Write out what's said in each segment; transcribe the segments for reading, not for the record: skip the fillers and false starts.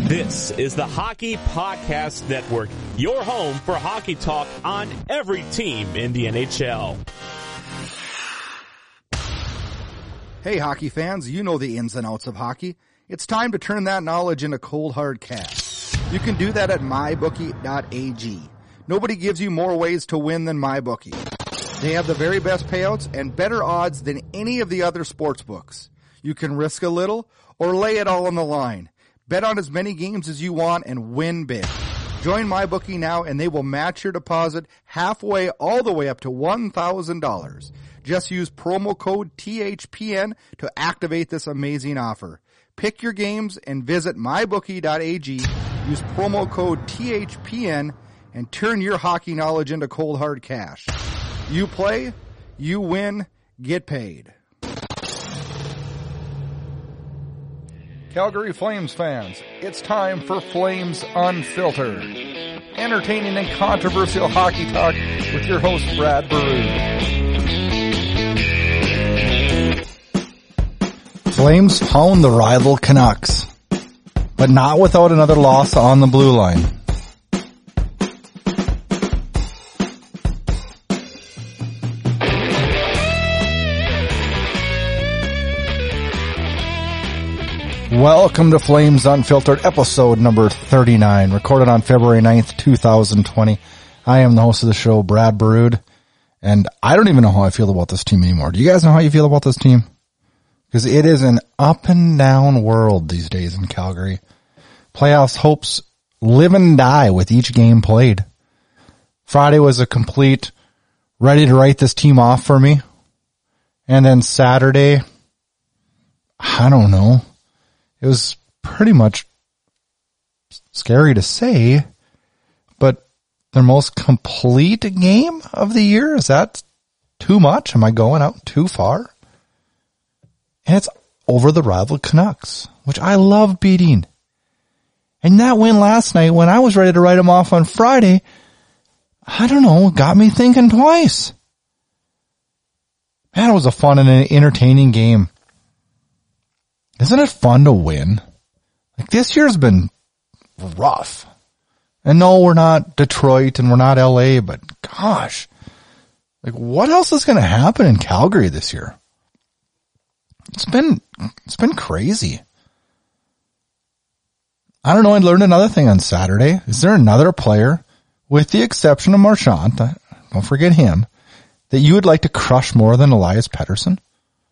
This is the Hockey Podcast Network, your home for hockey talk on every team in the NHL. Hey, hockey fans, you know the ins and outs of hockey. It's time to turn that knowledge into cold, hard cash. You can do that at mybookie.ag. Nobody gives you more ways to win than MyBookie. They have the very best payouts and better odds than any of the other sports books. You can risk a little or lay it all on the line. Bet on as many games as you want and win big. Join MyBookie now and they will match your deposit halfway all the way up to $1,000. Just use promo code THPN to activate this amazing offer. Pick your games and visit mybookie.ag. Use promo code THPN and turn your hockey knowledge into cold hard cash. You play, you win, get paid. Calgary Flames fans, it's time for Flames Unfiltered. Entertaining and controversial hockey talk with your host, Brad Baroud. Flames found the rival Canucks, but not without another loss on the blue line. Welcome to Flames Unfiltered, episode number 39, recorded on February 9th, 2020. I am the host of the show, Brad Baroud, and I don't even know how I feel about this team anymore. Do you guys know how you feel about this team? Because it is an up and down world these days in Calgary. Playoffs hopes live and die with each game played. Friday was a complete ready to write this team off for me. And then Saturday, I don't know. It was pretty much scary to say, but their most complete game of the year? Is that too much? Am I going out too far? And it's over the rival Canucks, which I love beating. And that win last night, when I was ready to write them off on Friday, I don't know, got me thinking twice. Man, it was a fun and an entertaining game. Isn't it fun to win? Like, this year's been rough. And no, we're not Detroit and we're not LA, but gosh, like, what else is going to happen in Calgary this year? It's been crazy. I don't know. I learned another thing on Saturday. Is there another player, with the exception of Marchand, don't forget him, that you would like to crush more than Elias Pettersson?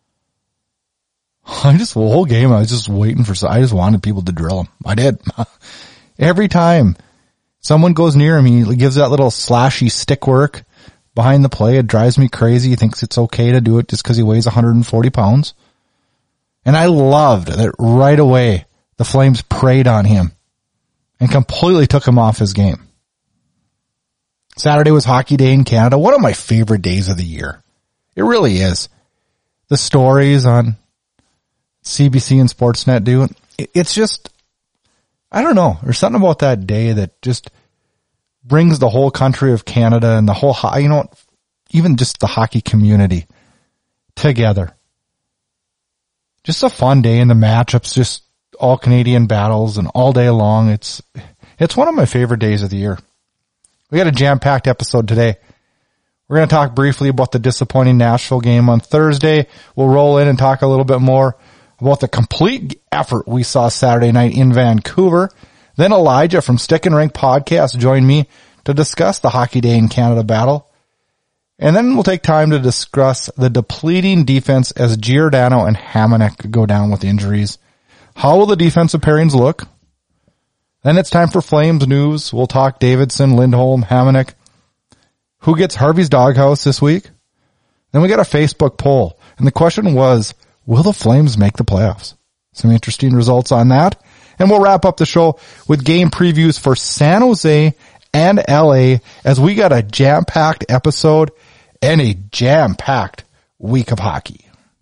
The whole game, I was just waiting I just wanted people to drill him. I did. Every time someone goes near him, he gives that little slashy stick work behind the play. It drives me crazy. He thinks it's okay to do it just because he weighs 140 pounds. And I loved that right away the Flames preyed on him and completely took him off his game. Saturday was Hockey Day in Canada. One of my favorite days of the year. It really is. The stories on CBC and Sportsnet do. It's just, I don't know. There's something about that day that just brings the whole country of Canada and the whole, even just the hockey community together. Just a fun day, and the matchups, just all Canadian battles and all day long. It's one of my favorite days of the year. We got a jam-packed episode today. We're going to talk briefly about the disappointing Nashville game on Thursday. We'll roll in and talk a little bit more about the complete effort we saw Saturday night in Vancouver. Then Elijah from Stick and Rink Podcast joined me to discuss the Hockey Day in Canada battle. And then we'll take time to discuss the depleting defense as Giordano and Hamonic go down with injuries. How will the defensive pairings look? Then it's time for Flames news. We'll talk Davidson, Lindholm, Hamonic. Who gets Harvey's doghouse this week? Then we got a Facebook poll. And the question was, will the Flames make the playoffs? Some interesting results on that. And we'll wrap up the show with game previews for San Jose and LA, as we got a jam-packed episode and a jam-packed week of hockey.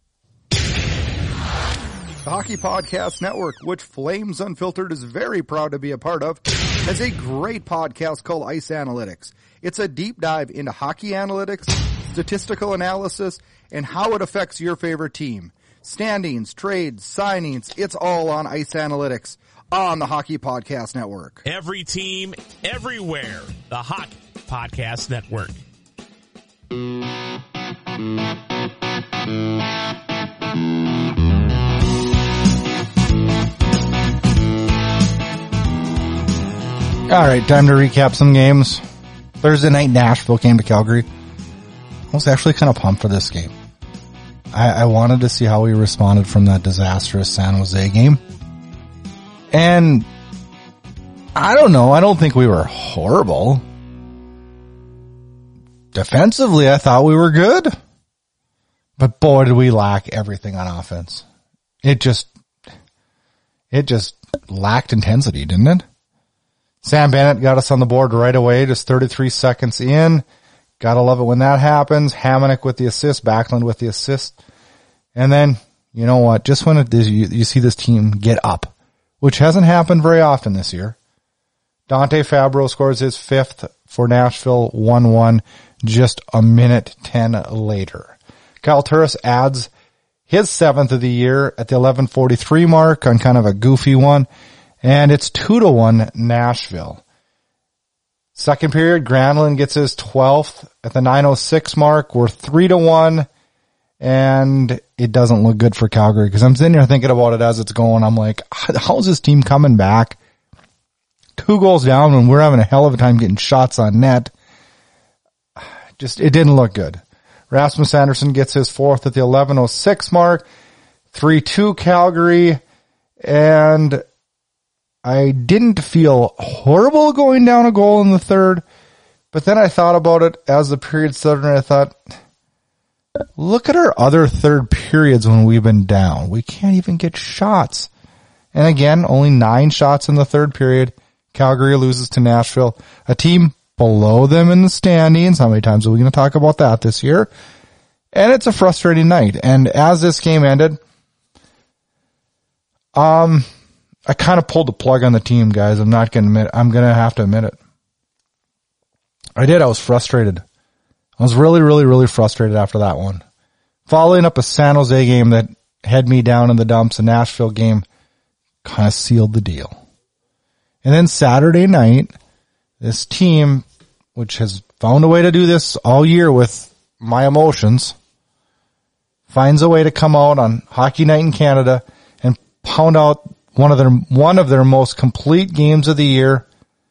The Hockey Podcast Network, which Flames Unfiltered is very proud to be a part of, has a great podcast called Ice Analytics. It's a deep dive into hockey analytics, statistical analysis, and how it affects your favorite team. Standings, trades, signings, it's all on Ice Analytics. on the Hockey Podcast Network. Every team, everywhere. The Hockey Podcast Network. All right, time to recap some games. Thursday night, Nashville came to Calgary. I was actually kind of pumped for this game. I wanted to see how we responded from that disastrous San Jose game. And I don't know. I don't think we were horrible. Defensively, I thought we were good. But boy, did we lack everything on offense. It just lacked intensity, didn't it? Sam Bennett got us on the board right away, just 33 seconds in. Gotta love it when that happens. Hamonic with the assist, Backlund with the assist. And then, you know what, just when you see this team get up, which hasn't happened very often this year. Dante Fabro scores his 5th for Nashville, 1-1, just a minute 10 later. Kyle Turris adds his 7th of the year at the 11:43 mark on kind of a goofy one. And it's 2-1 Nashville. Second period, Granlund gets his 12th at the 9:06 mark. We're 3-1. And it doesn't look good for Calgary because I'm sitting here thinking about it as it's going. I'm like, how's this team coming back? 2 goals down when we're having a hell of a time getting shots on net. Just, it didn't look good. Rasmus Andersson gets his 4th at the 11:06 mark. 3-2 Calgary. And I didn't feel horrible going down a goal in the third. But then I thought about it as the period started and I thought, look at our other third periods when we've been down. We can't even get shots. And again, only 9 shots in the third period. Calgary loses to Nashville, a team below them in the standings. How many times are we going to talk about that this year? And it's a frustrating night. And as this game ended, I kind of pulled the plug on the team, guys. I'm not going to admit, I'm going to have to admit it. I did. I was frustrated. I was really, really, really frustrated after that one. Following up a San Jose game that had me down in the dumps, a Nashville game kind of sealed the deal. And then Saturday night, this team, which has found a way to do this all year with my emotions, finds a way to come out on Hockey Night in Canada and pound out one of their most complete games of the year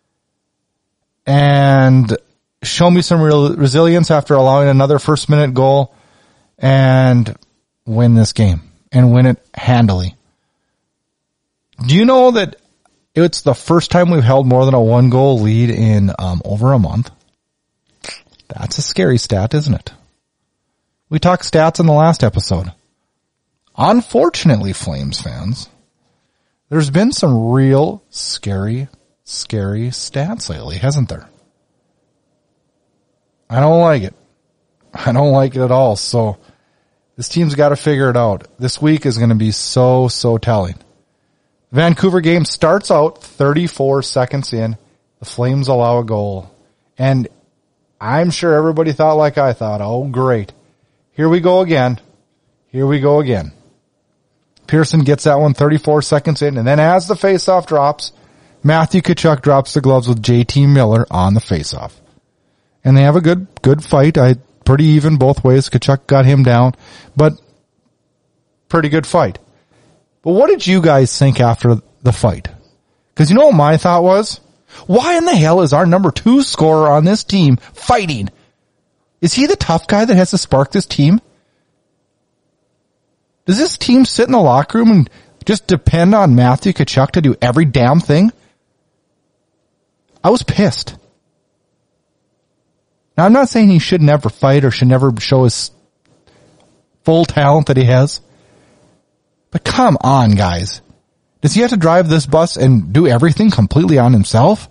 and show me some real resilience after allowing another first-minute goal and win this game and win it handily. Do you know that it's the first time we've held more than a 1-goal lead in over a month? That's a scary stat, isn't it? We talked stats in the last episode. Unfortunately, Flames fans, there's been some real scary stats lately, hasn't there? I don't like it. I don't like it at all. So this team's got to figure it out. This week is going to be so telling. The Vancouver game starts out 34 seconds in. The Flames allow a goal. And I'm sure everybody thought like I thought, oh great. Here we go again. Pearson gets that one 34 seconds in. And then as the faceoff drops, Matthew Tkachuk drops the gloves with JT Miller on the faceoff. And they have a good fight. Pretty even both ways. Tkachuk got him down, but pretty good fight. But what did you guys think after the fight? Because you know what my thought was? Why in the hell is our number 2 scorer on this team fighting? Is he the tough guy that has to spark this team? Does this team sit in the locker room and just depend on Matthew Tkachuk to do every damn thing? I was pissed. Now, I'm not saying he should never fight or should never show his full talent that he has. But come on, guys. Does he have to drive this bus and do everything completely on himself?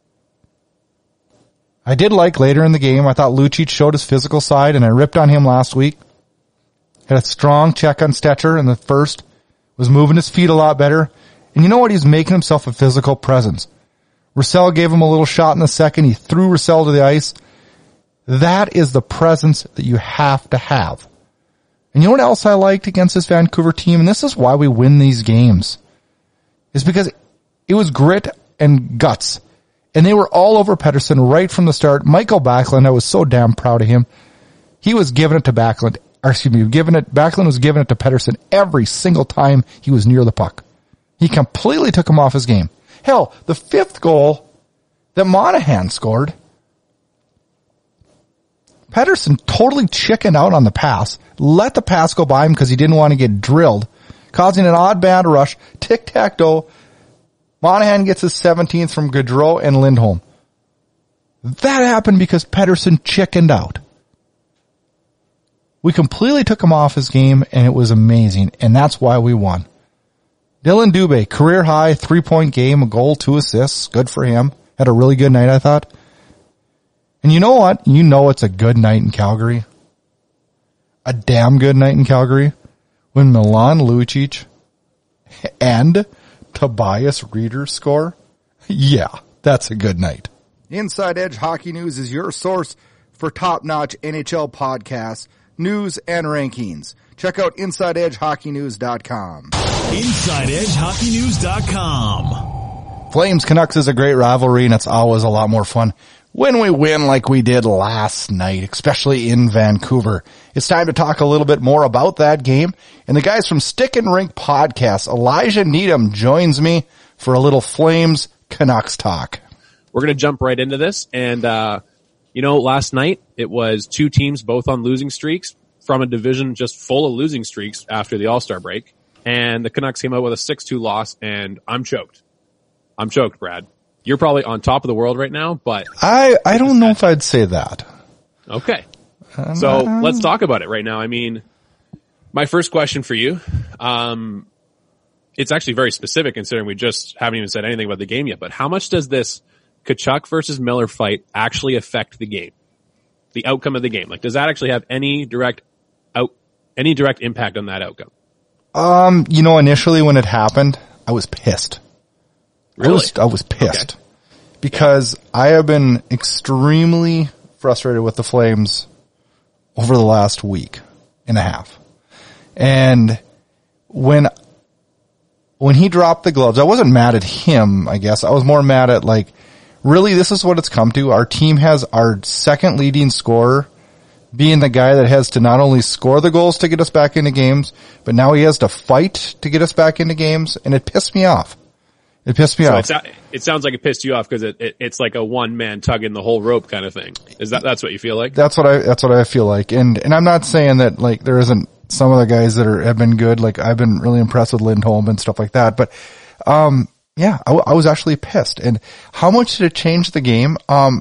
I did like later in the game, I thought Lucic showed his physical side, and I ripped on him last week. Had a strong check on Stetcher in the first. Was moving his feet a lot better. And you know what? He's making himself a physical presence. Roussel gave him a little shot in the second. He threw Roussel to the ice. That is the presence that you have to have. And you know what else I liked against this Vancouver team? And this is why we win these games. Is because It was grit and guts. And they were all over Pettersson right from the start. Michael Backlund, I was so damn proud of him. He was giving it to Backlund, Backlund was giving it to Pettersson every single time he was near the puck. He completely took him off his game. Hell, the 5th goal that Monahan scored, Pettersson totally chickened out on the pass, let the pass go by him because he didn't want to get drilled, causing an odd bad rush, tic-tac-toe. Monahan gets his 17th from Gaudreau and Lindholm. That happened because Pettersson chickened out. We completely took him off his game, and it was amazing, and that's why we won. Dylan Dubé, career high, 3-point game, a goal, 2 assists. Good for him. Had a really good night, I thought. And you know what? You know it's a good night in Calgary. A damn good night in Calgary. When Milan Lucic and Tobias Reeder score. Yeah, that's a good night. Inside Edge Hockey News is your source for top-notch NHL podcasts, news, and rankings. Check out InsideEdgeHockeyNews.com. InsideEdgeHockeyNews.com. Flames Canucks is a great rivalry, and it's always a lot more fun when we win like we did last night, especially in Vancouver. It's time to talk a little bit more about that game. And the guys from Stick and Rink Podcast, Elijah Needham joins me for a little Flames Canucks talk. We're going to jump right into this. And, last night it was 2 teams both on losing streaks from a division just full of losing streaks after the All-Star break. And the Canucks came out with a 6-2 loss, and I'm choked. I'm choked, Brad. You're probably on top of the world right now, but I don't know if I'd say that. Okay. So let's talk about it right now. I mean, my first question for you, it's actually very specific considering we just haven't even said anything about the game yet, but how much does this Tkachuk versus Miller fight actually affect the game? The outcome of the game? Like, does that actually have any direct impact on that outcome? Initially when it happened, I was pissed. Really? I was pissed because I have been extremely frustrated with the Flames over the last week and a half. And when he dropped the gloves, I wasn't mad at him, I guess. I was more mad at really, this is what it's come to. Our team has our second leading scorer being the guy that has to not only score the goals to get us back into games, but now he has to fight to get us back into games, and it pissed me off. It pissed me off. It sounds like it pissed you off because it's like a one-man tugging the whole rope kind of thing. That's what you feel like? That's what I feel like. And I'm not saying that there isn't some of the guys that have been good. Like I've been really impressed with Lindholm and stuff like that. But, I was actually pissed. And how much did it change the game?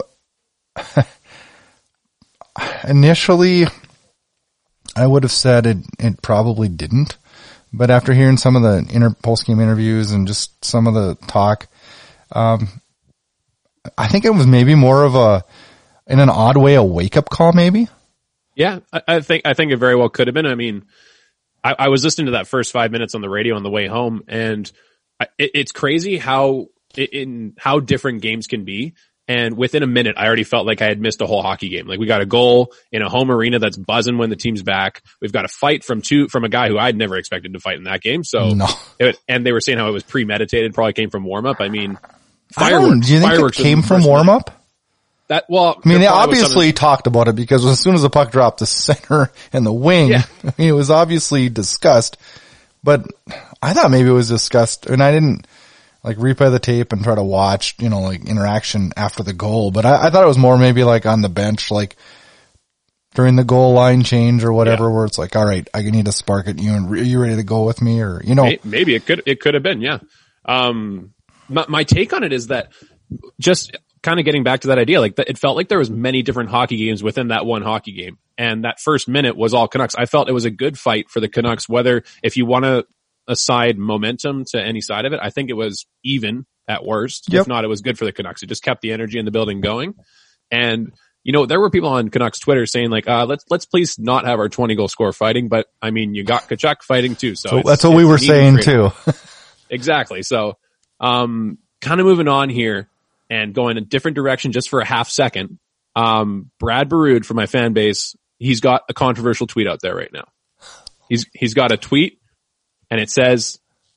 Initially I would have said it probably didn't. But after hearing some of the post-game interviews and just some of the talk, I think it was maybe more of in an odd way, a wake-up call maybe. Yeah, I think it very well could have been. I mean, I was listening to that first 5 minutes on the radio on the way home, and it's crazy how different games can be. And within a minute, I already felt like I had missed a whole hockey game. Like we got a goal in a home arena that's buzzing when the team's back. We've got a fight from a guy who I'd never expected to fight in that game. So, no. And they were saying how it was premeditated, probably came from warm up. I mean, fireworks. Do you think it came from warm up? They obviously talked about it because as soon as the puck dropped the center and the wing, it was obviously discussed. But I thought maybe it was discussed, and I didn't replay the tape and try to watch, interaction after the goal. But I thought it was more maybe on the bench, during the goal line change or whatever, where it's all right, I need to spark it. Are you ready to go with me? Or, maybe it could have been. Yeah. My take on it is that just kind of getting back to that idea, it felt like there was many different hockey games within that one hockey game. And that first minute was all Canucks. I felt it was a good fight for the Canucks, whether if you want to aside momentum to any side of it, I think it was even at worst. Yep. If not, it was good for the Canucks. It just kept the energy in the building going. And, there were people on Canucks Twitter saying let's please not have our 20 goal scorer fighting. But I mean, you got Tkachuk fighting too. So that's what we were saying too. Exactly. So, kind of moving on here and going a different direction just for a half second. Brad Baroud for my fan base, he's got a controversial tweet out there right now. He's got a tweet and it says,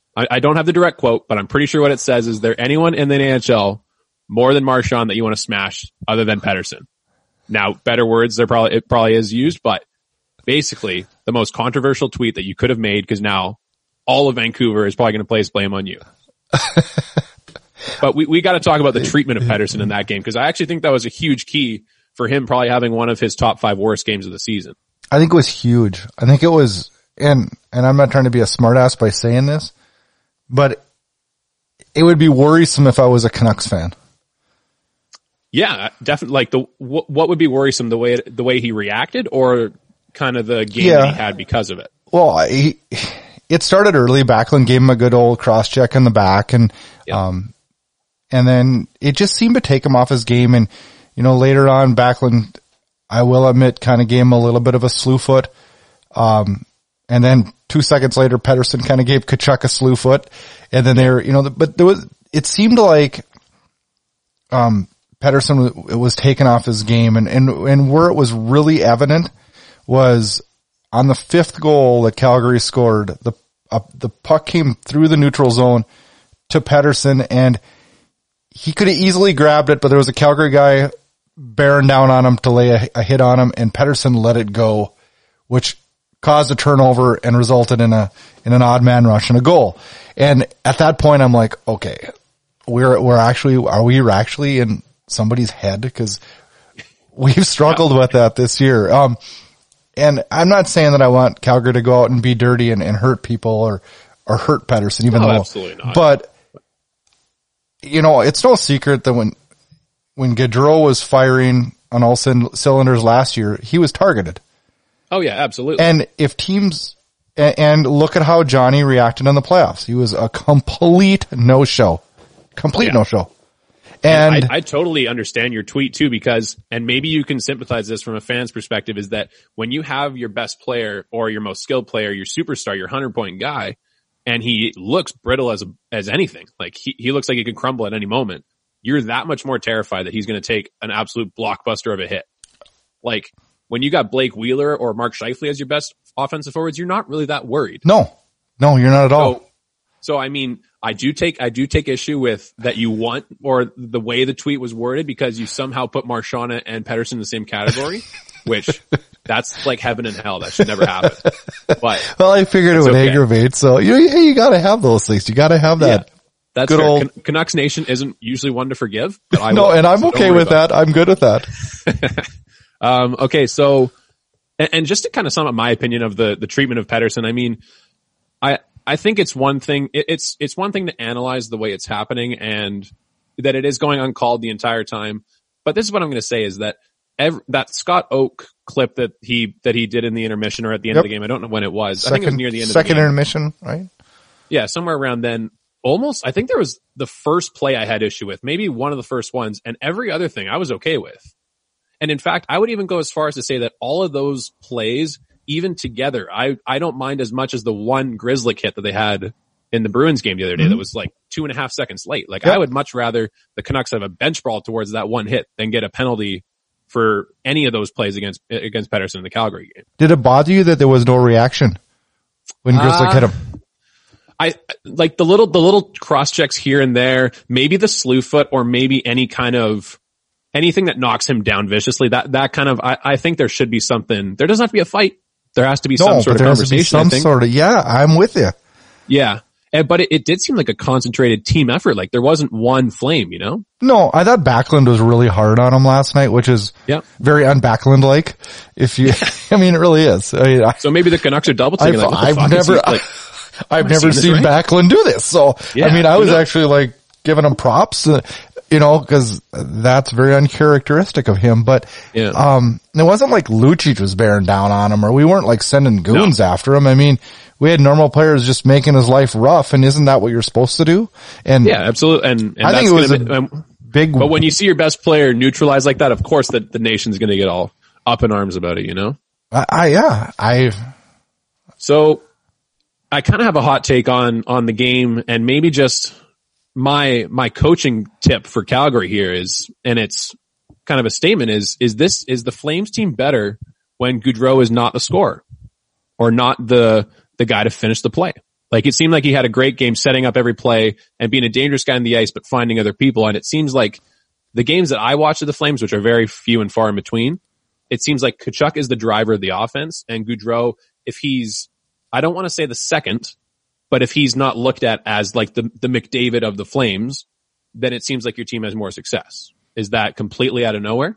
I don't have the direct quote, but I'm pretty sure what it says is there anyone in the NHL more than Marchand that you want to smash other than Pettersson? Now, better words, it probably is used, but basically the most controversial tweet that you could have made, because now all of Vancouver is probably going to place blame on you. But we got to talk about the treatment of Pettersson in that game, because I actually think that was a huge key for him probably having one of his top 5 worst games of the season. I think it was huge. I think it was, and I'm not trying to be a smartass by saying this, but it would be worrisome if I was a Canucks fan. Yeah, definitely. Like what would be worrisome, the way he reacted, or kind of the game that he had because of it? Well, it started early. Backlund gave him a good old cross check in the back, and then it just seemed to take him off his game. And later on, Backlund, I will admit, kind of gave him a little bit of a slew foot. And then 2 seconds later, Pettersson kind of gave Tkachuk a slew foot, and then it seemed like Pettersson was taken off his game, and where it was really evident was on the 5th goal that Calgary scored. The puck came through the neutral zone to Pettersson, and he could have easily grabbed it, but there was a Calgary guy bearing down on him to lay a hit on him, and Pettersson let it go, which caused a turnover and resulted in an odd man rush and a goal. And at that point, I'm like, okay, are we actually in somebody's head? Because we've struggled with that this year. And I'm not saying that I want Calgary to go out and be dirty and hurt people or hurt Pettersson, even though, absolutely not. But it's no secret that when Gaudreau was firing on all cylinders last year, he was targeted. Oh yeah, absolutely. And if teams, and look at how Johnny reacted in the playoffs. He was a complete no-show. No-show. And I totally understand your tweet too, because, and maybe you can sympathize this from a fan's perspective, is that when you have your best player or your most skilled player, your superstar, your 100-point guy, and he looks brittle as anything, like he looks like he could crumble at any moment, you're that much more terrified that he's going to take an absolute blockbuster of a hit. Like, when you got Blake Wheeler or Mark Scheifele as your best offensive forwards, you're not really that worried. No, you're not at all. So I mean, I do take issue with that you want, or the way the tweet was worded, because you somehow put Marchand and Pettersson in the same category, which that's like heaven and hell. That should never happen. But well, I figured it would aggravate. So you got to have those things. You got to have that. Yeah, that's good fair. old Canucks Nation isn't usually one to forgive. But I and I'm okay with that. I'm good with that. Okay, so, and just to kind of sum up my opinion of the treatment of Pettersson, I mean, I think it's one thing, it's one thing to analyze the way it's happening and that it is going uncalled the entire time. But this is what I'm going to say, is that that Scott Oak clip that he did in the intermission or at the end of the game, I don't know when it was. I think it was near the end of the game. Second intermission, right? Yeah, somewhere around then. Almost, I think there was the first play I had issue with, maybe one of the first ones, and every other thing I was okay with. And in fact, I would even go as far as to say that all of those plays, even together, I don't mind as much as the one Grizzly hit that they had in the Bruins game the other day that was like 2.5 seconds late. Like, I would much rather the Canucks have a bench brawl towards that one hit than get a penalty for any of those plays against Pettersson in the Calgary game. Did it bother you that there was no reaction when Grizzly hit him? I like the little cross checks here and there, maybe the slew foot, or maybe any kind of anything that knocks him down viciously. That kind of, I think there should be something. There doesn't have to be a fight. There has to be some sort of conversation. Yeah, I'm with you. Yeah. But it did seem like a concentrated team effort. Like, there wasn't one flame, No, I thought Backlund was really hard on him last night, which is very un-Backlund-like. I mean, it really is. So maybe the Canucks are double teaming. I've never seen Backlund do this. So, I mean, I was actually like giving him props, cause that's very uncharacteristic of him. But, it wasn't like Lucic was bearing down on him, or we weren't like sending goons after him. I mean, we had normal players just making his life rough, and isn't that what you're supposed to do? And yeah, absolutely. And I think it was big. But when you see your best player neutralized like that, of course the nation's going to get all up in arms about it, So I kind of have a hot take on the game, and maybe just my coaching tip for Calgary here is, and it's kind of a statement, is the Flames team better when Gaudreau is not the scorer or not the guy to finish the play? Like it seemed like he had a great game setting up every play and being a dangerous guy on the ice, but finding other people. And it seems like the games that I watch of the Flames, which are very few and far in between, it seems like Tkachuk is the driver of the offense, and Gaudreau, if he's, I don't want to say the second, but if he's not looked at as like the McDavid of the Flames, then it seems like your team has more success. Is that completely out of nowhere?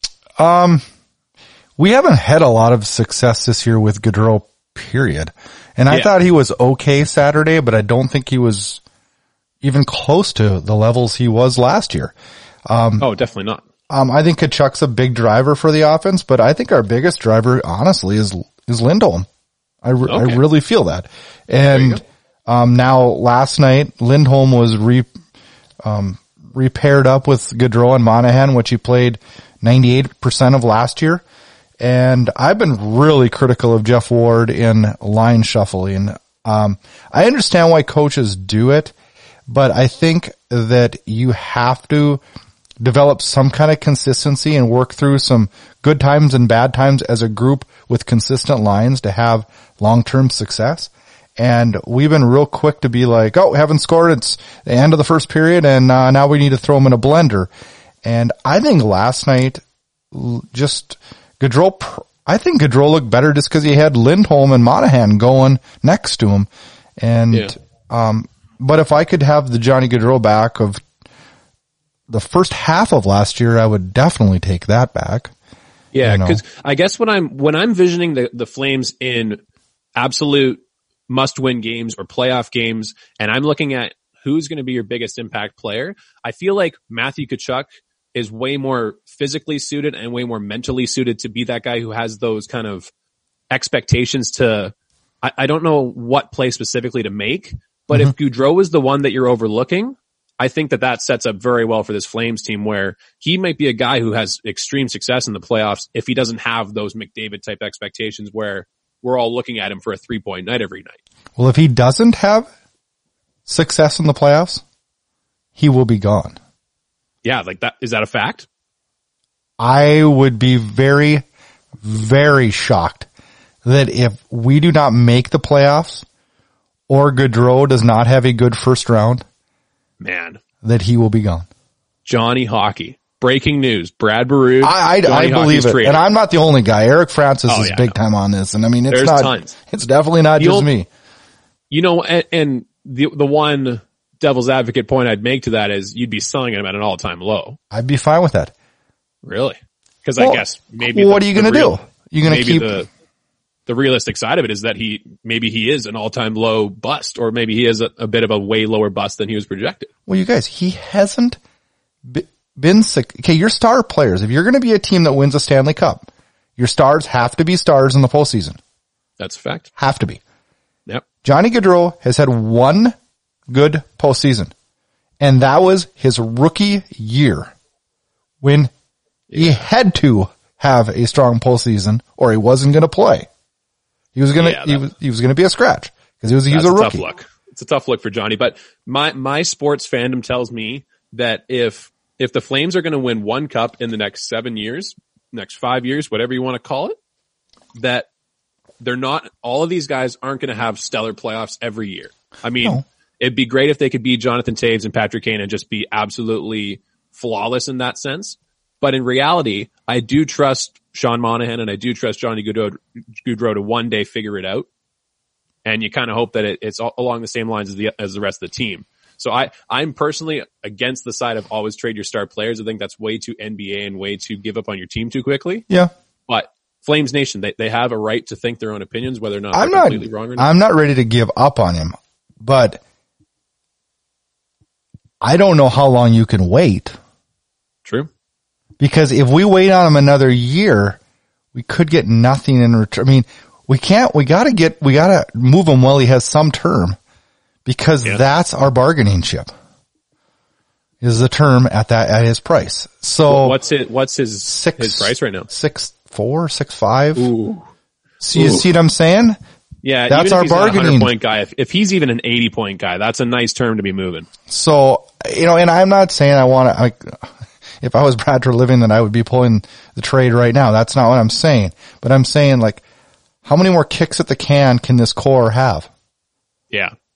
We haven't had a lot of success this year with Gaudreau, period. And I thought he was okay Saturday, but I don't think he was even close to the levels he was last year. Oh, definitely not. I think Tkachuk's a big driver for the offense, but I think our biggest driver, honestly, is Lindholm. I really feel that. And now last night, Lindholm was repaired up with Gaudreau and Monahan, which he played 98% of last year. And I've been really critical of Jeff Ward in line shuffling. I understand why coaches do it, but I think that you have to develop some kind of consistency and work through some good times and bad times as a group with consistent lines to have long-term success. And we've been real quick to be like, oh, haven't scored. It's the end of the first period, and now we need to throw them in a blender. And I think last night, just Gaudreau, I think Gaudreau looked better just because he had Lindholm and Monahan going next to him. And but if I could have the Johnny Gaudreau back of the first half of last year, I would definitely take that back. Yeah, because I guess when I'm visioning the Flames in absolute must-win games or playoff games, and I'm looking at who's going to be your biggest impact player, I feel like Matthew Tkachuk is way more physically suited and way more mentally suited to be that guy who has those kind of expectations to, I don't know what play specifically to make, but if Gaudreau is the one that you're overlooking, I think that sets up very well for this Flames team, where he might be a guy who has extreme success in the playoffs if he doesn't have those McDavid type expectations where we're all looking at him for a 3-point night every night. Well, if he doesn't have success in the playoffs, he will be gone. Yeah, like that. Is that a fact? I would be very, very shocked that if we do not make the playoffs or Gaudreau does not have a good first round, man, that he will be gone. Johnny Hockey. Breaking news. Brad Baroud. I believe it. And I'm not the only guy. Eric Francis is big time on this. And I mean, there's tons. It's definitely not just me. You know, and the one devil's advocate point I'd make to that is you'd be selling him at an all-time low. I'd be fine with that. Really? Because I guess maybe what are you going to do? You're going to keep the realistic side of it is that maybe he is an all-time low bust, or maybe he is a bit of a way lower bust than he was projected. Well, you guys, he hasn't been sick. Okay, your star players, if you're going to be a team that wins a Stanley Cup, your stars have to be stars in the postseason. That's a fact. Have to be. Yep. Johnny Gaudreau has had one good postseason, and that was his rookie year when he had to have a strong postseason or he wasn't going to play. He was going to he was going to be a scratch because he was a rookie. Tough look. It's a tough look for Johnny, but my sports fandom tells me that if the Flames are going to win one cup in the next 7 years, next 5 years, whatever you want to call it, that they're not, all of these guys aren't going to have stellar playoffs every year. I mean, it'd be great if they could beat Jonathan Toews and Patrick Kane and just be absolutely flawless in that sense. But in reality, I do trust Sean Monahan and I do trust Johnny Gaudreau to one day figure it out. And you kind of hope that it's along the same lines as the rest of the team. So I'm personally against the side of always trade your star players. I think that's way too NBA and way too give up on your team too quickly. Yeah. But Flames Nation, they have a right to think their own opinions, whether or not they're completely wrong or not. I'm not ready to give up on him, but I don't know how long you can wait. True. Because if we wait on him another year, we could get nothing in return. I mean, we gotta move him while he has some term, because that's our bargaining chip. Is the term at his price. So what's his price right now? 6'4", 6'5". Ooh. So you see what I'm saying? Yeah, that's even if our he's bargaining. Not a 100-point guy. If he's even an 80-point guy, that's a nice term to be moving. So, and I'm not saying I want to, if I was Brad Treliving, then I would be pulling the trade right now. That's not what I'm saying. But I'm saying, how many more kicks at the can this core have? Yeah.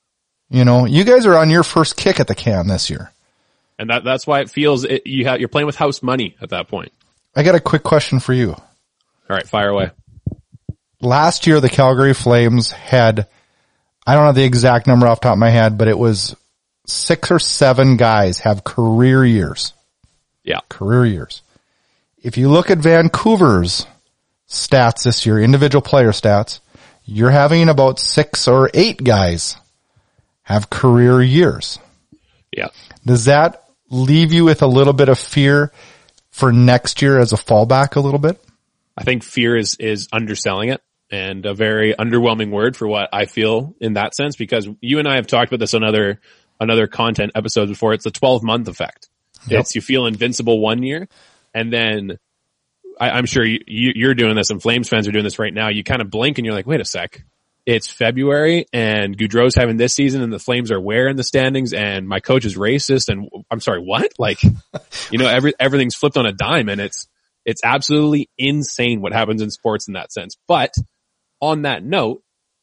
You know, you guys are on your first kick at the can this year. And that's why it feels you're playing with house money at that point. I got a quick question for you. All right, fire away. Last year, the Calgary Flames had, I don't know the exact number off the top of my head, but it was 6 or 7 guys have career years. Yeah. Career years. If you look at Vancouver's stats this year, individual player stats, you're having about 6 or 8 guys have career years. Yeah. Does that leave you with a little bit of fear for next year as a fallback a little bit? I think fear is underselling it, and a very underwhelming word for what I feel in that sense, because you and I have talked about this on other content episodes before. It's the 12-month effect. Yep. It's you feel invincible one year, and then I'm sure you're doing this, and Flames fans are doing this right now. You kind of blink and you're like, wait a sec. It's February and Gaudreau's having this season and the Flames are where in the standings and my coach is racist and I'm sorry, what? Like, you know, everything's flipped on a dime, and it's absolutely insane what happens in sports in that sense. But on that note,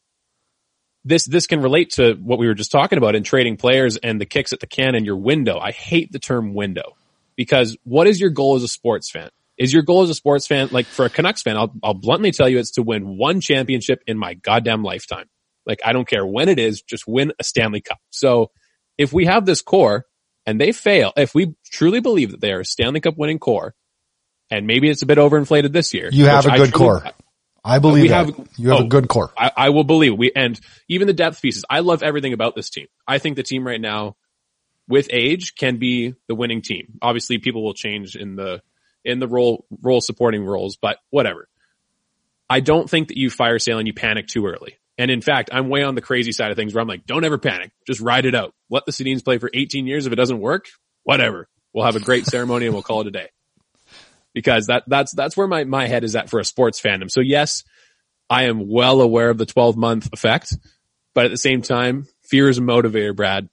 this can relate to what we were just talking about in trading players and the kicks at the can in your window. I hate the term window, because what is your goal as a sports fan? Is your goal as a sports fan, like for a Canucks fan, I'll bluntly tell you it's to win one championship in my goddamn lifetime. Like, I don't care when it is, just win a Stanley Cup. So if we have this core and they fail, if we truly believe that they are a Stanley Cup winning core, and maybe it's a bit overinflated this year. You have a good core. I believe you have a good core. I will believe and even the depth pieces. I love everything about this team. I think the team right now with age can be the winning team. Obviously people will change in the role supporting roles, but whatever. I don't think that you fire sale and you panic too early. And in fact, I'm way on the crazy side of things where I'm like, don't ever panic. Just ride it out. Let the Sedins play for 18 years. If it doesn't work, whatever. We'll have a great ceremony and we'll call it a day. Because that's where my head is at for a sports fandom. So yes, I am well aware of the 12-month effect, but at the same time, fear is a motivator, Brad.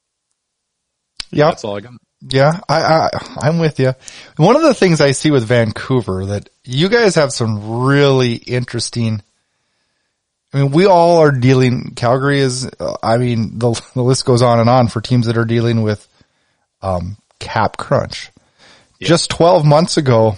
Yeah. That's all I got. Yeah, I'm with you. One of the things I see with Vancouver that you guys have some really interesting, I mean, we all are dealing, Calgary is, the list goes on and on for teams that are dealing with, cap crunch. Yeah. Just 12 months ago,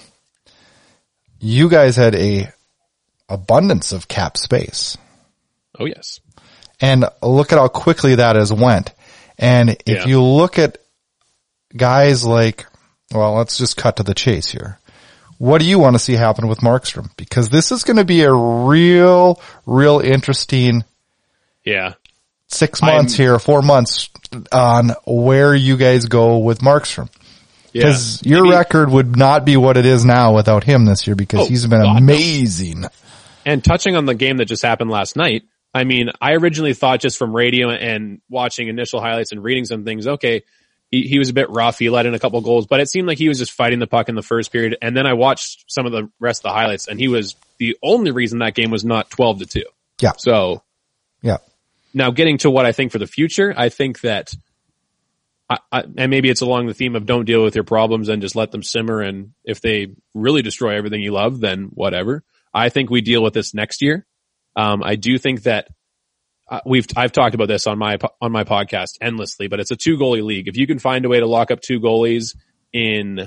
you guys had a abundance of cap space. Oh yes. And look at how quickly that has went. And if you look at guys like, well, let's just cut to the chase here. What do you want to see happen with Markstrom? Because this is going to be a real interesting 6 months here, 4 months on where you guys go with Markstrom. Because your record would not be what it is now without him this year, because he's been amazing. And touching on the game that just happened last night, I mean, I originally thought just from radio and watching initial highlights and reading some things, okay, he was a bit rough. He let in a couple goals, but it seemed like he was just fighting the puck in the first period. And then I watched some of the rest of the highlights, and he was the only reason that game was not 12-2. Yeah. So, yeah. Now getting to what I think for the future, I think that, and maybe it's along the theme of don't deal with your problems and just let them simmer. And if they really destroy everything you love, then whatever. I think we deal with this next year. I do think that I've talked about this on my podcast endlessly, but it's a 2-goalie league. If you can find a way to lock up 2 goalies in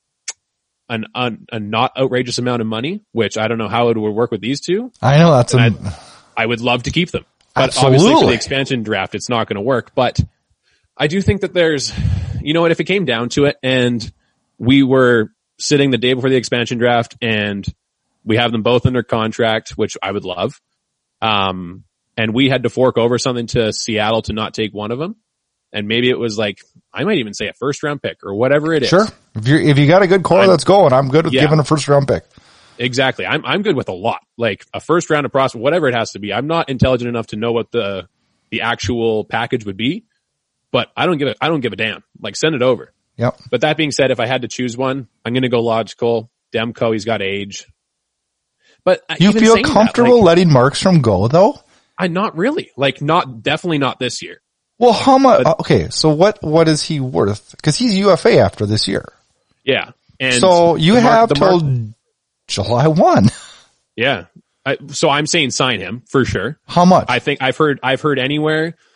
a not outrageous amount of money, which I don't know how it would work with these two. I know I would love to keep them, but absolutely. Obviously for the expansion draft, it's not going to work. But I do think that there's, you know what, if it came down to it and we were sitting the day before the expansion draft and we have them both under contract, which I would love. And we had to fork over something to Seattle to not take one of them. And maybe it was like, I might even say a 1st-round pick or whatever it is. Sure. If you got a good core that's going, I'm good with giving a 1st-round pick. Exactly. I'm good with a lot, like a 1st round of prospect, whatever it has to be. I'm not intelligent enough to know what the actual package would be, but I don't give a damn. Like, send it over. Yep. But that being said, if I had to choose one, I'm going to go logical. Demko, he's got age. But you feel comfortable letting Markstrom go though? I'm not really. Like, definitely not this year. Well, how much? Okay, so what is he worth? Because he's UFA after this year. Yeah, and so you have till July 1. Yeah, so I'm saying sign him for sure. How much? I think I've heard anywhere.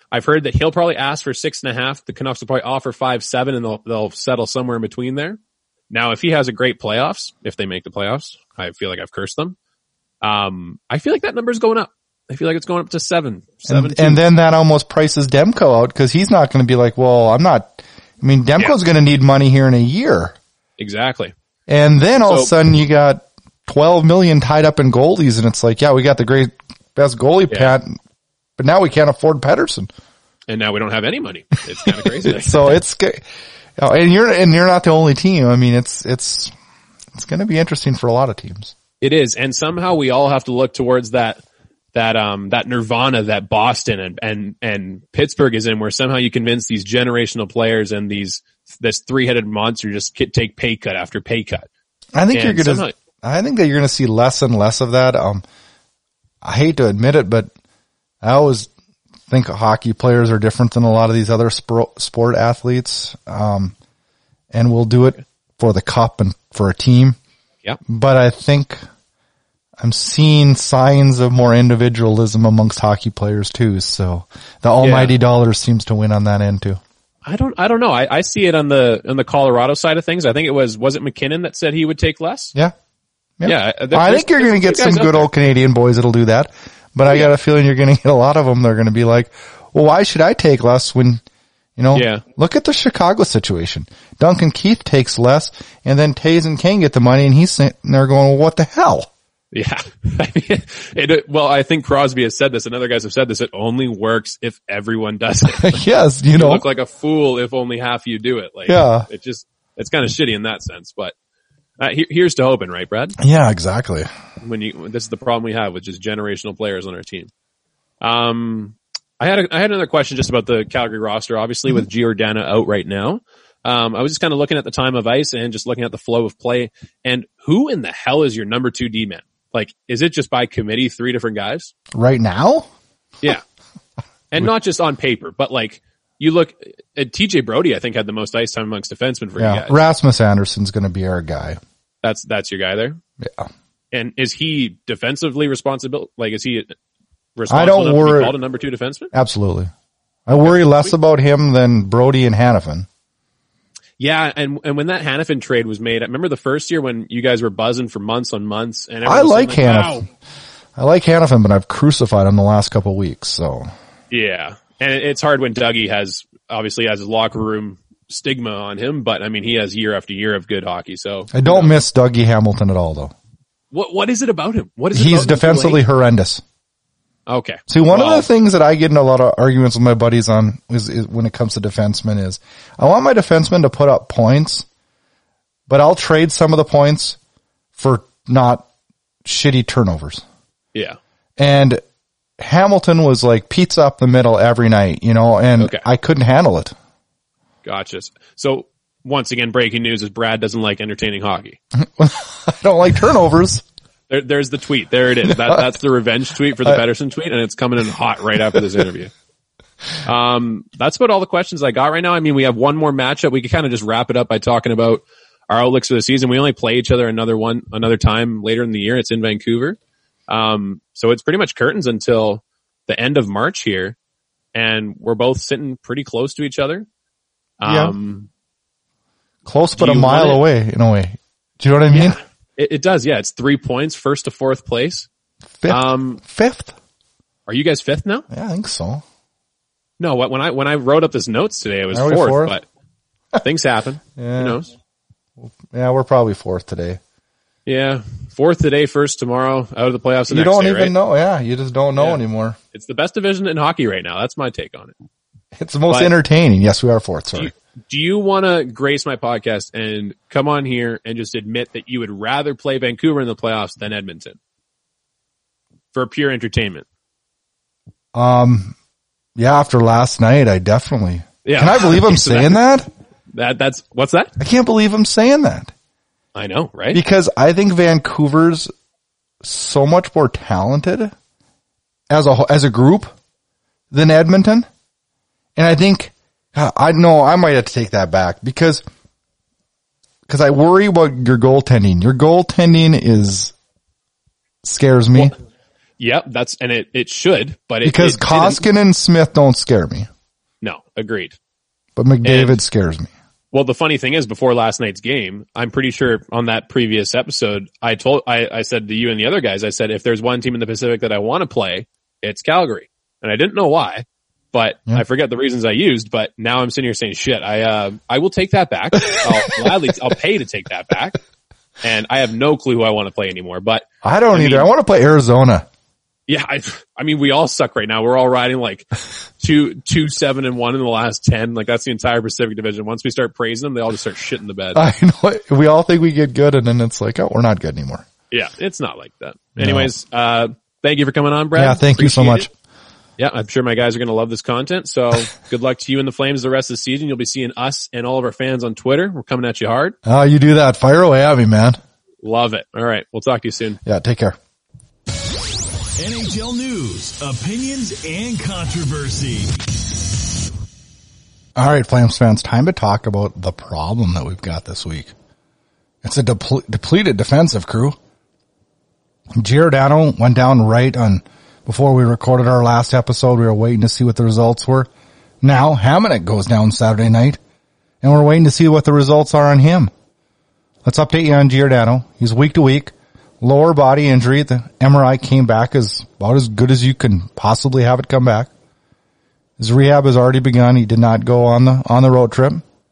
I've heard that he'll probably ask for 6.5. The Canucks will probably offer 5.7, and they'll settle somewhere in between there. Now, if he has a great playoffs, if they make the playoffs, I feel like I've cursed them. I feel like that number's going up. I feel like it's going up to 7. And then that almost prices Demko out because he's not going to be like, well, Demko's going to need money here in a year. Exactly. And then all of a sudden you got 12 million tied up in goalies, and it's like, yeah, we got the best goalie, Pat, but now we can't afford Pettersson. And now we don't have any money. It's kind of crazy. So it's good. And you're not the only team. I mean, it's going to be interesting for a lot of teams. It is. And somehow we all have to look towards that nirvana that Boston and Pittsburgh is in, where somehow you convince these generational players and this three-headed monster just take pay cut after pay cut. I think that you're going to see less and less of that. I hate to admit it, but I always think hockey players are different than a lot of these other sport athletes. And we'll do it for the cup and for a team. Yeah. But I think I'm seeing signs of more individualism amongst hockey players too. So the almighty dollar seems to win on that end too. I don't know. I see it on the Colorado side of things. I think was it McKinnon that said he would take less? Yeah. Yeah. I think you're going to get some good old Canadian boys that'll do that. But I got a feeling you're going to get a lot of them. They're going to be like, well, why should I take less when, look at the Chicago situation. Duncan Keith takes less, and then Taves and Kane get the money, and he's sitting there going, well, what the hell? Yeah. I think Crosby has said this, and other guys have said this. It only works if everyone does it. Yes, you look like a fool if only half you do it. It's kind of shitty in that sense, but here's to hoping, right, Brad? Yeah, exactly. This is the problem we have with just generational players on our team. I had another question just about the Calgary roster, obviously with Giordano out right now. I was just kind of looking at the time of ice and just looking at the flow of play, and who in the hell is your number 2 D-man? Like, is it just by committee 3 different guys? Right now? Yeah. And not just on paper, but like, you look at TJ Brody, I think had the most ice time amongst defensemen for you guys. Rasmus Anderson's going to be our guy. That's your guy there? Yeah. And is he defensively responsible? Like, is he responsible enough to be called a number 2 defenseman? Absolutely. I worry less about him than Brody and Hanifin. Yeah, and when that Hanifin trade was made, I remember the first year when you guys were buzzing for months on months. And I like Hanifin. Wow. I like Hanifin, but I've crucified him the last couple of weeks. So yeah, and it's hard when Dougie has his locker room stigma on him, but I mean he has year after year of good hockey. So I don't miss Dougie Hamilton at all, though. What is it about him? He's defensively horrendous. Okay. See, one of the things that I get in a lot of arguments with my buddies on is when it comes to defensemen is I want my defensemen to put up points, but I'll trade some of the points for not shitty turnovers. Yeah. And Hamilton was like pizza up the middle every night, and I couldn't handle it. Gotcha. So once again, breaking news is Brad doesn't like entertaining hockey. I don't like turnovers. There's the tweet. There it is. That's the revenge tweet for the Pettersson tweet, and it's coming in hot right after this interview. That's about all the questions I got right now. I mean, we have one more matchup. We could kind of just wrap it up by talking about our outlooks for the season. We only play each other another time later in the year. It's in Vancouver. So it's pretty much curtains until the end of March here, and we're both sitting pretty close to each other. Close, but a mile away in a way. Do you know what I mean? Yeah. It does, yeah. It's 3 points, 1st to 4th place. Fifth. Are you guys 5th now? Yeah, I think so. No, when I wrote up this notes today, it was 4th, but things happen. Yeah. Who knows? Yeah, we're probably 4th today. Yeah, 4th today, 1st tomorrow, out of the playoffs the next day, You don't even know. Yeah, you just don't know anymore. It's the best division in hockey right now. That's my take on it. It's the most entertaining. Yes, we are 4th. Sorry. Do you want to grace my podcast and come on here and just admit that you would rather play Vancouver in the playoffs than Edmonton for pure entertainment? Yeah, after last night, I definitely. Yeah. Can I believe I'm saying that? That's what's that? I can't believe I'm saying that. I know, right? Because I think Vancouver's so much more talented as a group than Edmonton. And I think I might have to take that back because I worry about your goaltending. Your goaltending scares me. Yep, it should, but because Koskinen and Smith don't scare me. No, agreed. But McDavid scares me. Well, the funny thing is, before last night's game, I'm pretty sure on that previous episode, I said to you and the other guys, I said, if there's one team in the Pacific that I want to play, it's Calgary. And I didn't know why, but I forget the reasons I used, but now I'm sitting here saying, shit, I will take that back. I'll pay to take that back. And I have no clue who I want to play anymore, but I don't either. I want to play Arizona. Yeah, I mean, we all suck right now. We're all riding like 2-7-1 in the last 10. Like that's the entire Pacific Division. Once we start praising them, they all just start shitting the bed. I know. We all think we get good, and then it's like, oh, we're not good anymore. Yeah, it's not like that. No. Anyways, thank you for coming on, Brad. Yeah, thank you so much. Yeah, I'm sure my guys are going to love this content. So good luck to you and the Flames the rest of the season. You'll be seeing us and all of our fans on Twitter. We're coming at you hard. Oh, you do that. Fire away at me, man. Love it. All right. We'll talk to you soon. Yeah, take care. NHL news, opinions, and controversy. All right, Flames fans, time to talk about the problem that we've got this week. It's a depleted defensive crew. Giordano went down right on before we recorded our last episode. We were waiting to see what the results were. Now Hamonic goes down Saturday night, and we're waiting to see what the results are on him. Let's update you on Giordano. He's week to week. Lower body injury. The MRI came back as about as good as you can possibly have it come back. His rehab has already begun. He did not go on the road trip.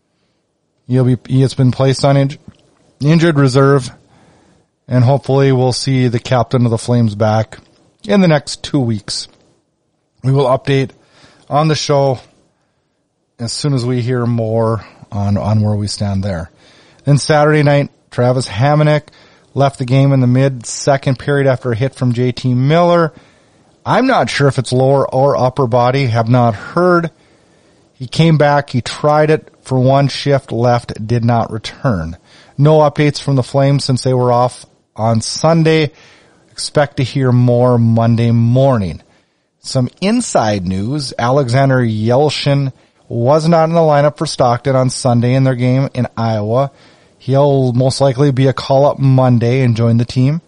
He has been placed on injured reserve, and hopefully we'll see the captain of the Flames back in the next 2 weeks. We will update on the show as soon as we hear more on where we stand there. Then Saturday night, Travis Hamonic left the game in the mid-second period after a hit from JT Miller. I'm not sure if it's lower or upper body. Have not heard. He came back. He tried it for one shift left. Did not return. No updates from the Flames since they were off on Sunday. Expect to hear more Monday morning. Some inside news. Alexander Yelchin was not in the lineup for Stockton on Sunday in their game in Iowa. He'll most likely be a call-up Monday and join the team.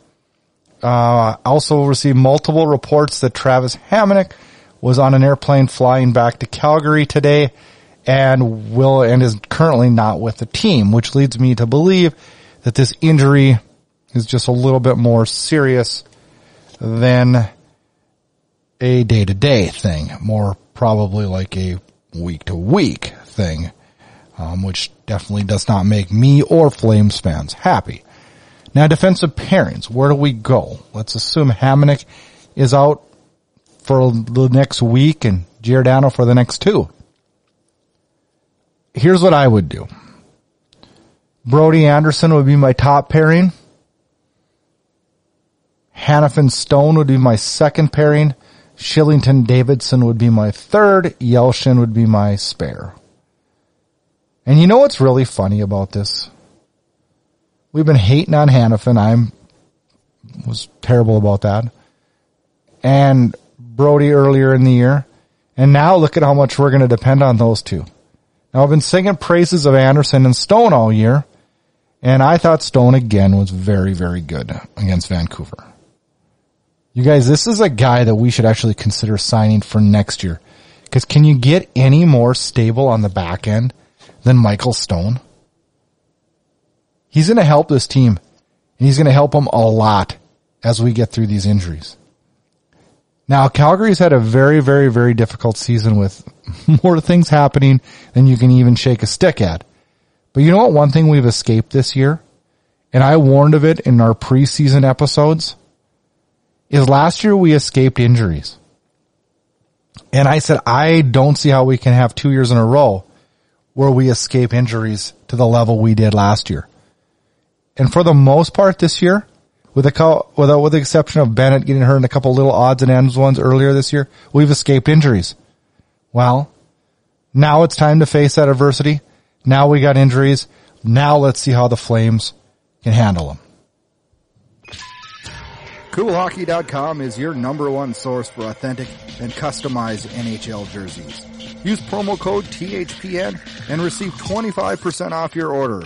Also received multiple reports that Travis Hamonic was on an airplane flying back to Calgary today and is currently not with the team, which leads me to believe that this injury is just a little bit more serious than a day-to-day thing, more probably like a week-to-week thing. Which definitely does not make me or Flames fans happy. Now, defensive pairings. Where do we go? Let's assume Hamonic is out for the next week and Giordano for the next 2. Here's what I would do. Brody Anderson would be my top pairing. Hanifin Stone would be my second pairing. Shillington Davidson would be my third. Yelchin would be my spare. And you know what's really funny about this? We've been hating on Hanifin. I was terrible about that. And Brody earlier in the year. And now look at how much we're going to depend on those two. Now I've been singing praises of Anderson and Stone all year. And I thought Stone again was very, very good against Vancouver. You guys, this is a guy that we should actually consider signing for next year. Because can you get any more stable on the back end than Michael Stone? He's going to help this team, and he's going to help them a lot as we get through these injuries. Now, Calgary's had a very, very, very difficult season with more things happening than you can even shake a stick at. But you know what? One thing we've escaped this year, and I warned of it in our preseason episodes, is last year we escaped injuries. And I said, I don't see how we can have 2 years in a row where we escape injuries to the level we did last year. And for the most part this year, with the exception of Bennett getting hurt and a couple little odds and ends ones earlier this year, we've escaped injuries. Well, now it's time to face that adversity. Now we got injuries. Now let's see how the Flames can handle them. CoolHockey.com is your number one source for authentic and customized NHL jerseys. Use promo code THPN and receive 25% off your order.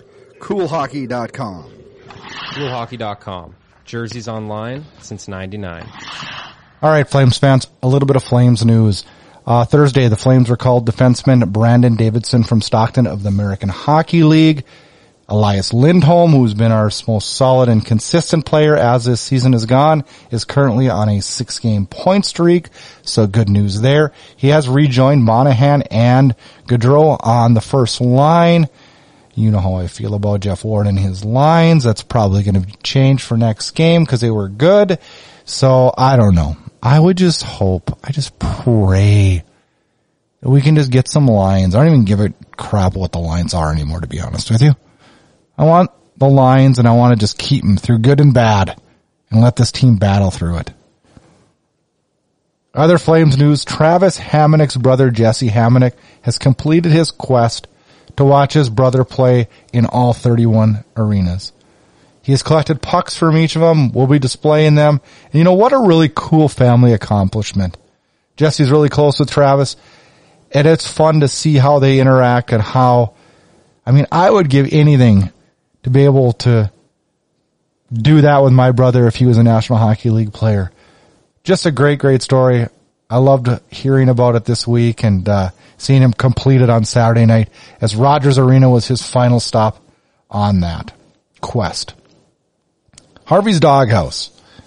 CoolHockey.com. CoolHockey.com. Jerseys online since '99. All right, Flames fans, a little bit of Flames news. Thursday, the Flames recalled defenseman Brandon Davidson from Stockton of the American Hockey League. Elias Lindholm, who's been our most solid and consistent player as this season has gone, is currently on a 6-game point streak. So good news there. He has rejoined Monahan and Gaudreau on the first line. You know how I feel about Jeff Ward and his lines. That's probably going to change for next game because they were good. So I don't know. I would just hope, I just pray that we can just get some lines. I don't even give a crap what the lines are anymore, to be honest with you. I want the lines and I want to just keep them through good and bad and let this team battle through it. Other Flames news, Travis Hamonick's brother Jesse Hamonick has completed his quest to watch his brother play in all 31 arenas. He has collected pucks from each of them. We'll be displaying them. And you know, what a really cool family accomplishment. Jesse's really close with Travis, and it's fun to see how they interact and how, I mean, I would give anything to be able to do that with my brother if he was a National Hockey League player. Just a great, great story. I loved hearing about it this week and seeing him complete it on Saturday night as Rogers Arena was his final stop on that quest. Harvey's Doghouse.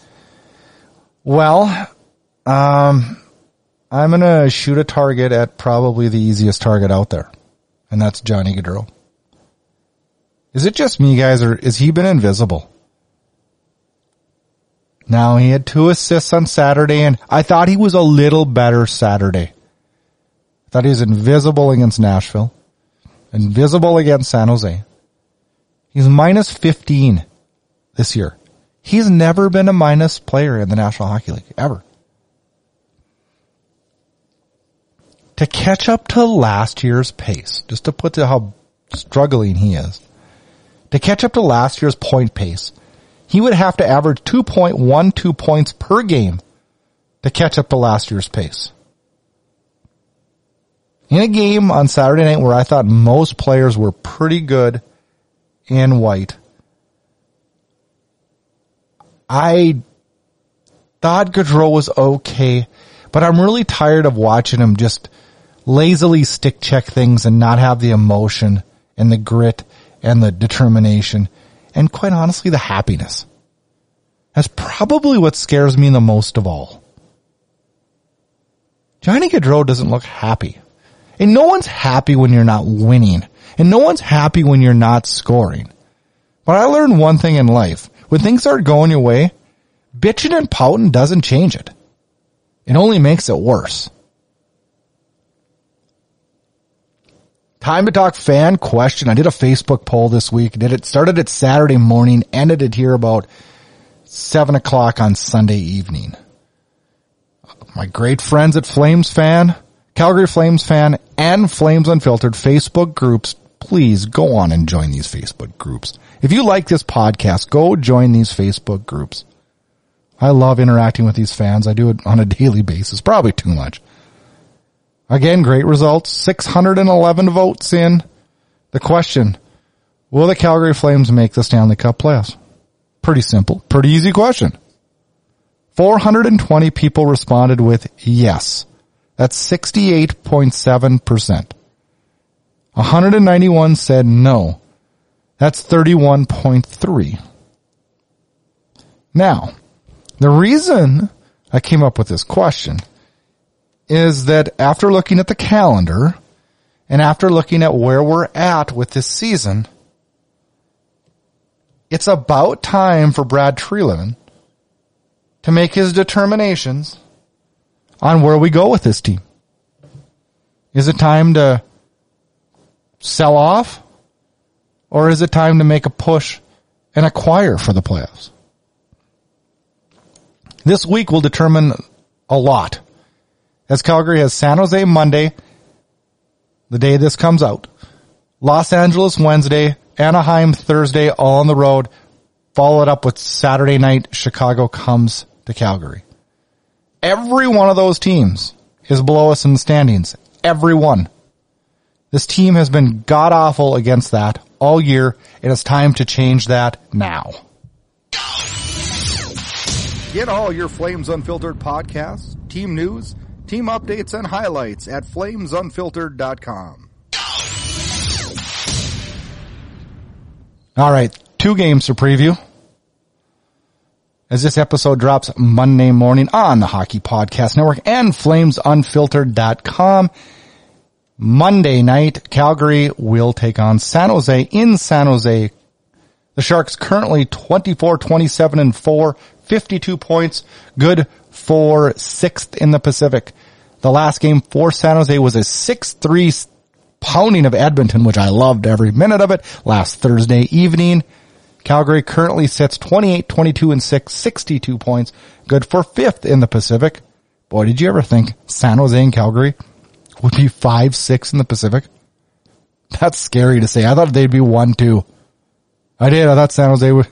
Well, I'm going to shoot a target at probably the easiest target out there, and that's Johnny Gaudreau. Is it just me, guys, or has he been invisible? Now, he had 2 assists on Saturday, and I thought he was a little better Saturday. I thought he was invisible against Nashville, invisible against San Jose. He's minus 15 this year. He's never been a minus player in the National Hockey League, ever. To catch up to last year's pace, just to put to how struggling he is, to catch up to last year's point pace, he would have to average 2.12 points per game to catch up to last year's pace. In a game on Saturday night where I thought most players were pretty good in white, I thought Gaudreau was okay, but I'm really tired of watching him just lazily stick check things and not have the emotion and the grit and the determination and, quite honestly, the happiness. That's probably what scares me the most of all. Johnny Gaudreau doesn't look happy. And no one's happy when you're not winning. And no one's happy when you're not scoring. But I learned one thing in life. When things aren't going your way, bitching and pouting doesn't change it. It only makes it worse. Time to talk fan question. I did a Facebook poll this week. Started at Saturday morning, ended it here about 7 o'clock on Sunday evening. My great friends at Flames Fan, Calgary Flames Fan, and Flames Unfiltered Facebook groups, please go on and join these Facebook groups. If you like this podcast, go join these Facebook groups. I love interacting with these fans. I do it on a daily basis, probably too much. Again, great results. 611 votes in. The question, will the Calgary Flames make the Stanley Cup playoffs? Pretty simple, pretty easy question. 420 people responded with yes. That's 68.7%. 191 said no. That's 31.3%. Now, the reason I came up with this question is that after looking at the calendar and after looking at where we're at with this season, it's about time for Brad Treliving to make his determinations on where we go with this team. Is it time to sell off, or is it time to make a push and acquire for the playoffs? This week will determine a lot, as Calgary has San Jose Monday, the day this comes out, Los Angeles Wednesday, Anaheim Thursday, all on the road, followed up with Saturday night, Chicago comes to Calgary. Every one of those teams is below us in the standings. Every one. This team has been god-awful against that all year. It is time to change that now. Get all your Flames Unfiltered podcasts, team news, team updates, and highlights at flamesunfiltered.com. All right, 2 games to preview. As this episode drops Monday morning on the Hockey Podcast Network and flamesunfiltered.com. Monday night, Calgary will take on San Jose in San Jose. The Sharks currently 24-27-4, 52 points, good for 6th in the Pacific. The last game for San Jose was a 6-3 pounding of Edmonton, which I loved every minute of it, last Thursday evening. Calgary currently sits 28-22-6, 62 points, good for 5th in the Pacific. Boy, did you ever think San Jose and Calgary would be 5-6 in the Pacific? That's scary to say. I thought they'd be 1-2. I did. I thought San Jose was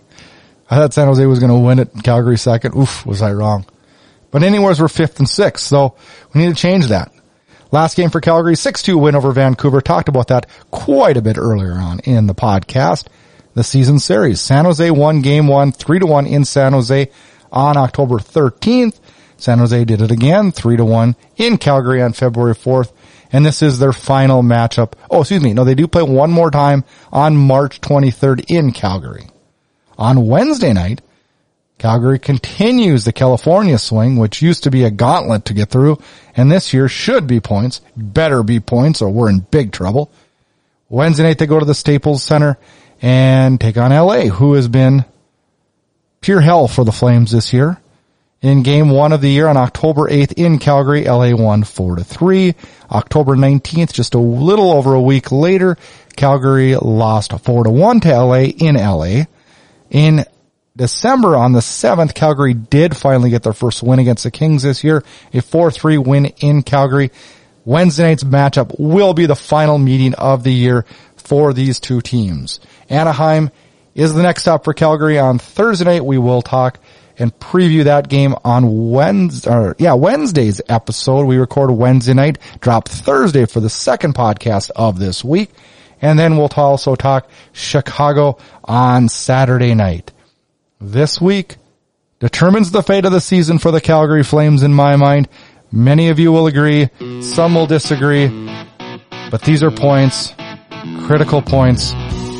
going to win it. Calgary second. Oof, was I wrong? But anywheres we're 5th and 6th, so we need to change that. Last game for Calgary, 6-2 win over Vancouver. Talked about that quite a bit earlier on in the podcast. The season series. San Jose won game 1, 3-1 in San Jose on October 13th. San Jose did it again, 3-1 in Calgary on February 4th. And this is their final matchup. Oh, excuse me. No, they do play one more time on March 23rd in Calgary. On Wednesday night, Calgary continues the California swing, which used to be a gauntlet to get through, and this year should be points. Better be points or we're in big trouble. Wednesday night they go to the Staples Center and take on LA, who has been pure hell for the Flames this year. In game 1 of the year on October 8th in Calgary, LA won 4-3. October 19th, just a little over a week later, Calgary lost 4-1 to LA in LA. In December on the 7th, Calgary did finally get their first win against the Kings this year, a 4-3 win in Calgary. Wednesday night's matchup will be the final meeting of the year for these two teams. Anaheim is the next stop for Calgary on Thursday night. We will talk and preview that game on Wednesday's episode. We record Wednesday night, drop Thursday for the second podcast of this week. And then we'll also talk Chicago on Saturday night. This week determines the fate of the season for the Calgary Flames in my mind. Many of you will agree, some will disagree, but these are points, critical points,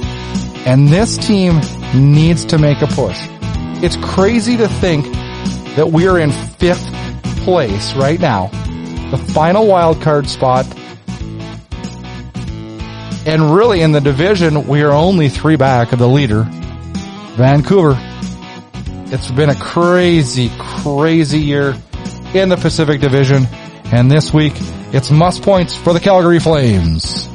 and this team needs to make a push. It's crazy to think that we are in 5th place right now, the final wild card spot, and really in the division, we are only 3 back of the leader, Vancouver. It's been a crazy, crazy year in the Pacific Division, and this week, it's must points for the Calgary Flames.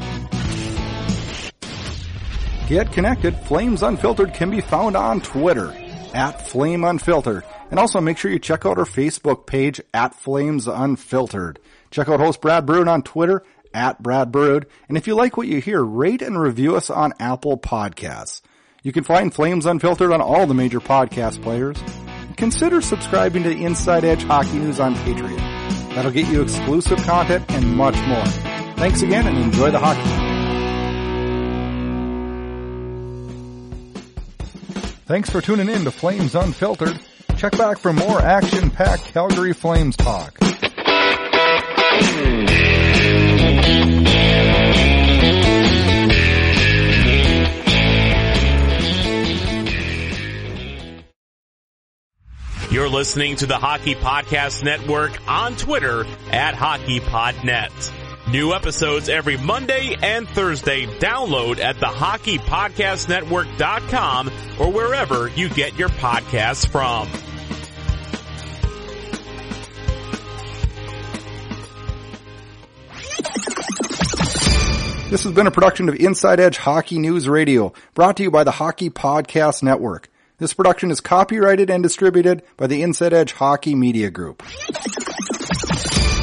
Get connected. Flames Unfiltered can be found on Twitter @FlameUnfiltered. And also make sure you check out our Facebook page @FlamesUnfiltered. Check out host Brad Brood on Twitter @BradBrood. And if you like what you hear, rate and review us on Apple Podcasts. You can find Flames Unfiltered on all the major podcast players. Consider subscribing to Inside Edge Hockey News on Patreon. That'll get you exclusive content and much more. Thanks again and enjoy the hockey. Thanks for tuning in to Flames Unfiltered. Check back for more action-packed Calgary Flames talk. You're listening to the Hockey Podcast Network on Twitter @HockeyPodNet. New episodes every Monday and Thursday. Download at thehockeypodcastnetwork.com or wherever you get your podcasts from. This has been a production of Inside Edge Hockey News Radio, brought to you by the Hockey Podcast Network. This production is copyrighted and distributed by the Inside Edge Hockey Media Group.